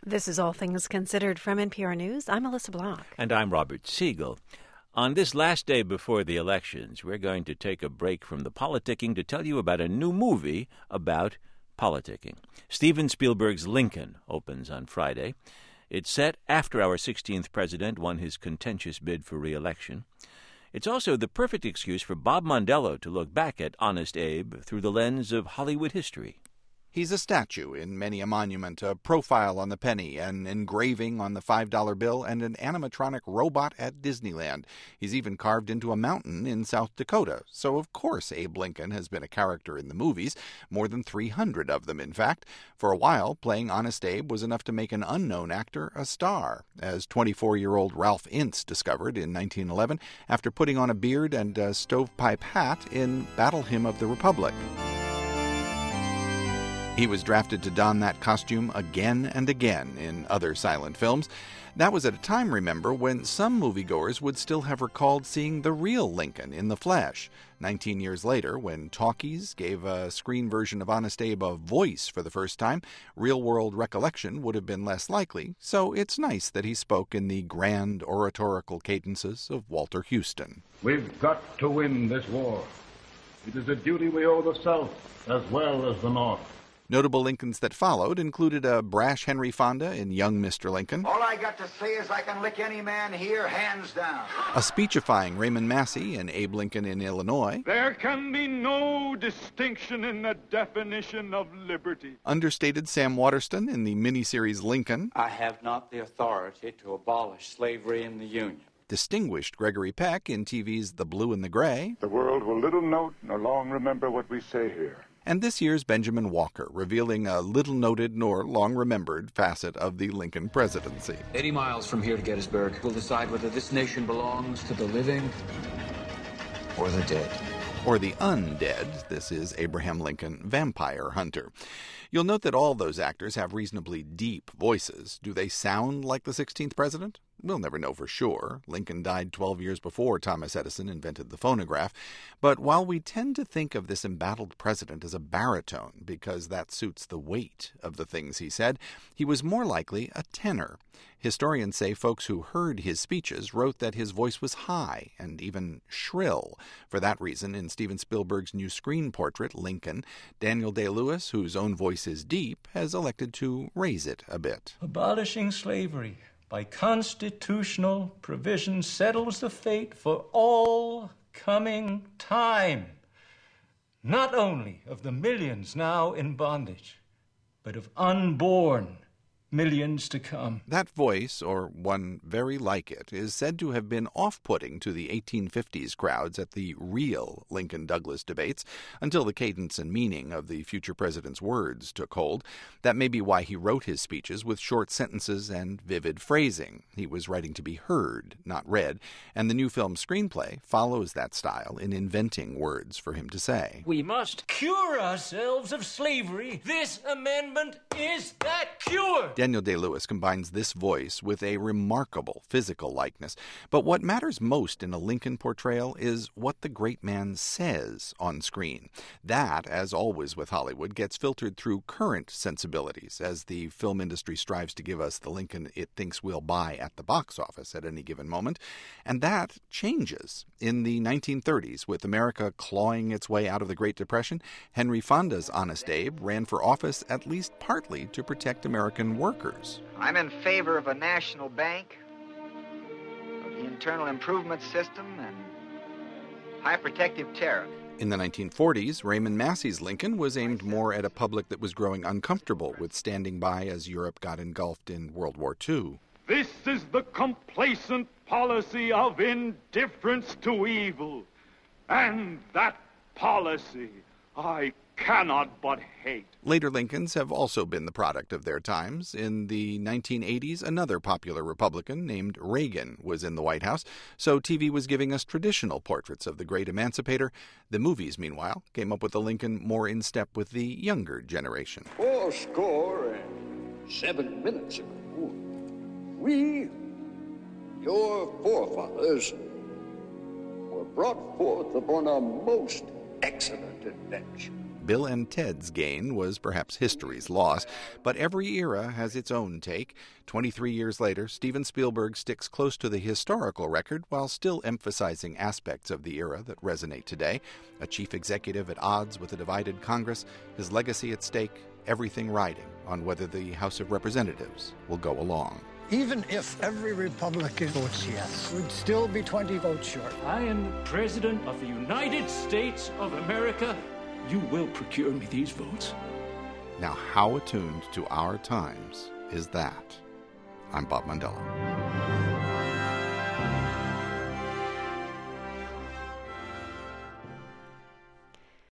This is All Things Considered from NPR News. I'm Melissa Block. And I'm Robert Siegel. On this last day before the elections, we're going to take a break from the politicking to tell you about a new movie about politicking. Steven Spielberg's Lincoln opens on Friday. It's set after our 16th president won his contentious bid for re-election. It's also the perfect excuse for Bob Mondello to look back at Honest Abe through the lens of Hollywood history. He's a statue in many a monument, a profile on the penny, an engraving on the $5 bill, and an animatronic robot at Disneyland. He's even carved into a mountain in South Dakota. So, of course, Abe Lincoln has been a character in the movies, more than 300 of them, in fact. For a while, playing Honest Abe was enough to make an unknown actor a star, as 24-year-old Ralph Ince discovered in 1911 after putting on a beard and a stovepipe hat in Battle Hymn of the Republic. He was drafted to don that costume again and again in other silent films. That was at a time, remember, when some moviegoers would still have recalled seeing the real Lincoln in the flesh. 19 years later, when talkies gave a screen version of Honest Abe a voice for the first time, real-world recollection would have been less likely, so it's nice that he spoke in the grand oratorical cadences of Walter Houston. We've got to win this war. It is a duty we owe the South as well as the North. Notable Lincolns that followed included a brash Henry Fonda in Young Mr. Lincoln. All I got to say is I can lick any man here, hands down. A speechifying Raymond Massey in Abe Lincoln in Illinois. There can be no distinction in the definition of liberty. Understated Sam Waterston in the miniseries Lincoln. I have not the authority to abolish slavery in the Union. Distinguished Gregory Peck in TV's The Blue and the Gray. The world will little note nor long remember what we say here. And this year's Benjamin Walker, revealing a little-noted nor long-remembered facet of the Lincoln presidency. 80 miles from here to Gettysburg will decide whether this nation belongs to the living or the dead. Or the undead. This is Abraham Lincoln, Vampire Hunter. You'll note that all those actors have reasonably deep voices. Do they sound like the 16th president? We'll never know for sure. Lincoln died 12 years before Thomas Edison invented the phonograph. But while we tend to think of this embattled president as a baritone because that suits the weight of the things he said, he was more likely a tenor. Historians say folks who heard his speeches wrote that his voice was high and even shrill. For that reason, in Steven Spielberg's new screen portrait, Lincoln, Daniel Day-Lewis, whose own voice is deep, has elected to raise it a bit. Abolishing slavery by constitutional provision settles the fate for all coming time, not only of the millions now in bondage, but of unborn millions to come. That voice, or one very like it, is said to have been off-putting to the 1850s crowds at the real Lincoln-Douglas debates until the cadence and meaning of the future president's words took hold. That may be why he wrote his speeches with short sentences and vivid phrasing. He was writing to be heard, not read, and the new film screenplay follows that style in inventing words for him to say. We must cure ourselves of slavery. This amendment is that cure. Daniel Day-Lewis combines this voice with a remarkable physical likeness. But what matters most in a Lincoln portrayal is what the great man says on screen. That, as always with Hollywood, gets filtered through current sensibilities as the film industry strives to give us the Lincoln it thinks we'll buy at the box office at any given moment. And that changes. In the 1930s, with America clawing its way out of the Great Depression, Henry Fonda's Honest Abe ran for office at least partly to protect American workers. I'm in favor of a national bank, of the internal improvement system, and high protective tariff. In the 1940s, Raymond Massey's Lincoln was aimed more at a public that was growing uncomfortable with standing by as Europe got engulfed in World War II. This is the complacent policy of indifference to evil. And that policy I cannot but hate. Later Lincolns have also been the product of their times. In the 1980s, another popular Republican named Reagan was in the White House, so TV was giving us traditional portraits of the great emancipator. The movies, meanwhile, came up with a Lincoln more in step with the younger generation. 7 minutes ago, we, your forefathers, were brought forth upon a most excellent adventure. Bill and Ted's gain was perhaps history's loss, but every era has its own take. 23 years later, Steven Spielberg sticks close to the historical record while still emphasizing aspects of the era that resonate today. A chief executive at odds with a divided Congress, his legacy at stake, everything riding on whether the House of Representatives will go along. Even if every Republican votes yes, we'd still be 20 votes short. I am the President of the United States of America. You will procure me these votes. Now, how attuned to our times is that? I'm Bob Mandela.